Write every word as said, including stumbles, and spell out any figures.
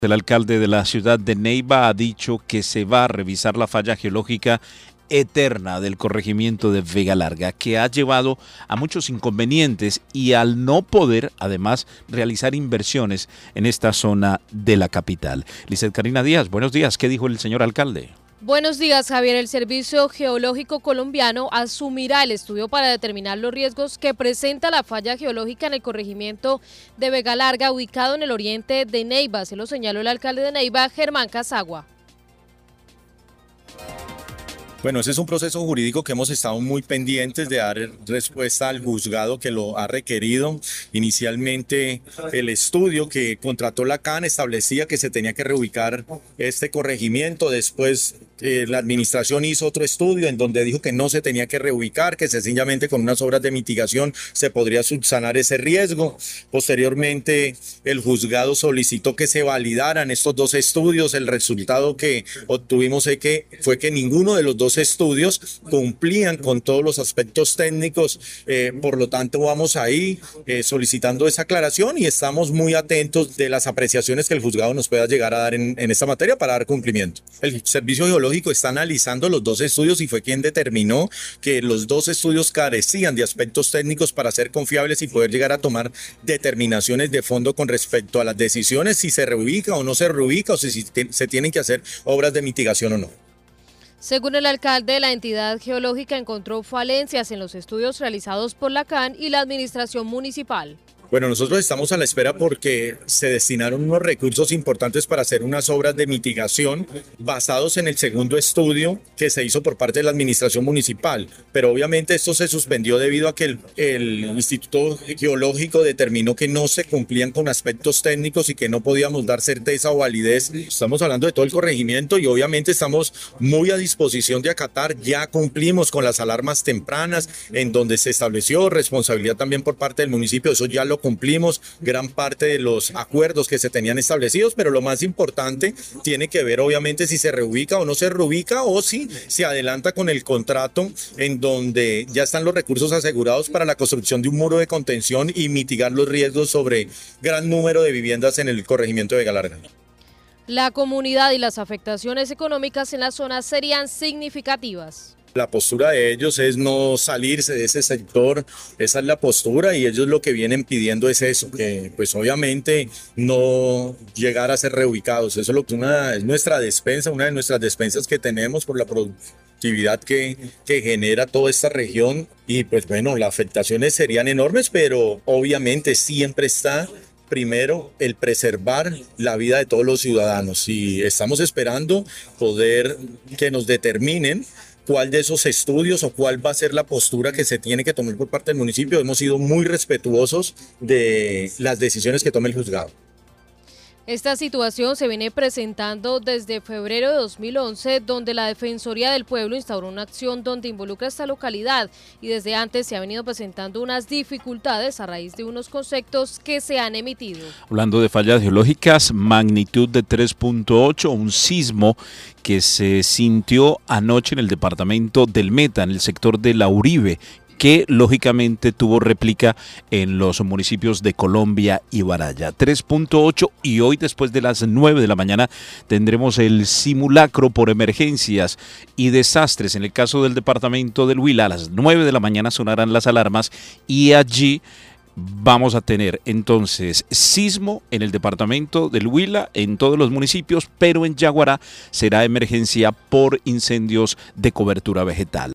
El alcalde de la ciudad de Neiva ha dicho que se va a revisar la falla geológica eterna del corregimiento de Vega Larga, que ha llevado a muchos inconvenientes y al no poder, además, realizar inversiones en esta zona de la capital. Lizeth Karina Díaz, buenos días. ¿Qué dijo el señor alcalde? Buenos días, Javier. El Servicio Geológico Colombiano asumirá el estudio para determinar los riesgos que presenta la falla geológica en el corregimiento de Vega Larga, ubicado en el oriente de Neiva. Se lo señaló el alcalde de Neiva, Germán Casagua. Bueno, ese es un proceso jurídico que hemos estado muy pendientes de dar respuesta al juzgado que lo ha requerido. Inicialmente, el estudio que contrató la C A N establecía que se tenía que reubicar este corregimiento. Después, eh, la administración hizo otro estudio en donde dijo que no se tenía que reubicar, que sencillamente con unas obras de mitigación se podría subsanar ese riesgo. Posteriormente, el juzgado solicitó que se validaran estos dos estudios. El resultado que obtuvimos fue que, fue que ninguno de los dos estudios cumplían con todos los aspectos técnicos, eh, por lo tanto vamos ahí eh, solicitando esa aclaración y estamos muy atentos de las apreciaciones que el juzgado nos pueda llegar a dar en, en esta materia para dar cumplimiento. El Servicio Geológico está analizando los dos estudios y fue quien determinó que los dos estudios carecían de aspectos técnicos para ser confiables y poder llegar a tomar determinaciones de fondo con respecto a las decisiones, si se reubica o no se reubica, o si se tienen que hacer obras de mitigación o no. Según el alcalde, la entidad geológica encontró falencias en los estudios realizados por la C A N y la administración municipal. Bueno, nosotros estamos a la espera porque se destinaron unos recursos importantes para hacer unas obras de mitigación basados en el segundo estudio que se hizo por parte de la administración municipal. Pero obviamente esto se suspendió debido a que el, el Instituto Geológico determinó que no se cumplían con aspectos técnicos y que no podíamos dar certeza o validez. Estamos hablando de todo el corregimiento y obviamente estamos muy a disposición de acatar. Ya cumplimos con las alarmas tempranas en donde se estableció responsabilidad también por parte del municipio. Eso ya lo cumplimos, gran parte de los acuerdos que se tenían establecidos, pero lo más importante tiene que ver obviamente si se reubica o no se reubica o si se adelanta con el contrato en donde ya están los recursos asegurados para la construcción de un muro de contención y mitigar los riesgos sobre gran número de viviendas en el corregimiento de Vega Larga. La comunidad y las afectaciones económicas en la zona serían significativas. La postura de ellos es no salirse de ese sector, esa es la postura y ellos lo que vienen pidiendo es eso, que pues obviamente no llegar a ser reubicados. Eso es lo que una, es nuestra despensa, una de nuestras despensas que tenemos por la productividad que, que genera toda esta región y pues bueno, las afectaciones serían enormes, pero obviamente siempre está primero el preservar la vida de todos los ciudadanos y estamos esperando poder que nos determinen cuál de esos estudios o cuál va a ser la postura que se tiene que tomar por parte del municipio. Hemos sido muy respetuosos de las decisiones que tome el juzgado. Esta situación se viene presentando desde febrero de dos mil once, donde la Defensoría del Pueblo instauró una acción donde involucra a esta localidad y desde antes se ha venido presentando unas dificultades a raíz de unos conceptos que se han emitido. Hablando de fallas geológicas, magnitud de tres punto ocho, un sismo que se sintió anoche en el departamento del Meta, en el sector de La Uribe, que lógicamente tuvo réplica en los municipios de Colombia y Baraya. tres punto ocho y hoy después de las nueve de la mañana tendremos el simulacro por emergencias y desastres. En el caso del departamento del Huila, a las nueve de la mañana sonarán las alarmas y allí vamos a tener entonces sismo en el departamento del Huila, en todos los municipios, pero en Yaguará será emergencia por incendios de cobertura vegetal.